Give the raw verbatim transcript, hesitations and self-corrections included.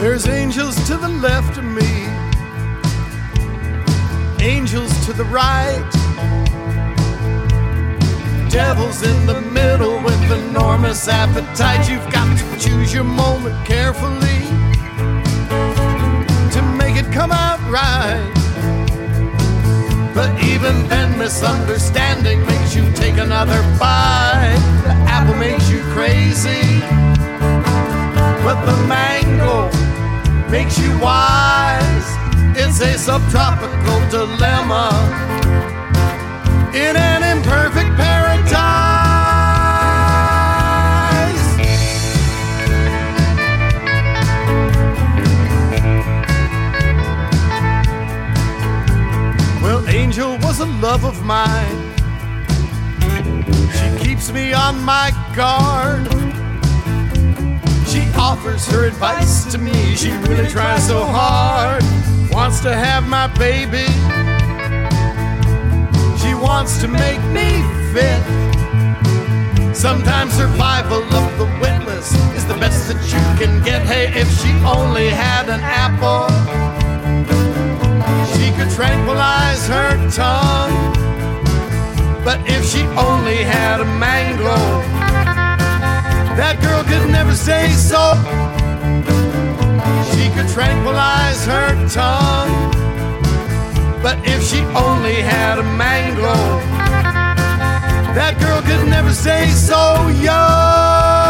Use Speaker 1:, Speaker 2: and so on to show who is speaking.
Speaker 1: There's angels to the left of me, angels to the right, devils in the middle with enormous appetite. You've got to choose your moment carefully to make it come out right. But even then, misunderstanding makes you take another bite. The apple makes you crazy, but the mango makes you wise. It's a subtropical dilemma in an imperfect paradise. Well, Angel was a love of mine. She keeps me on my guard. She offers her advice to me. She really tries so hard. Wants to have my baby. She wants to make me fit. Sometimes survival of the witless is the best that you can get. Hey, if she only had an apple, she could tranquilize her tongue. But if she only had a mango, that girl could never say so. She could tranquilize her tongue. But if she only had a mango, that girl could never say so. Yo!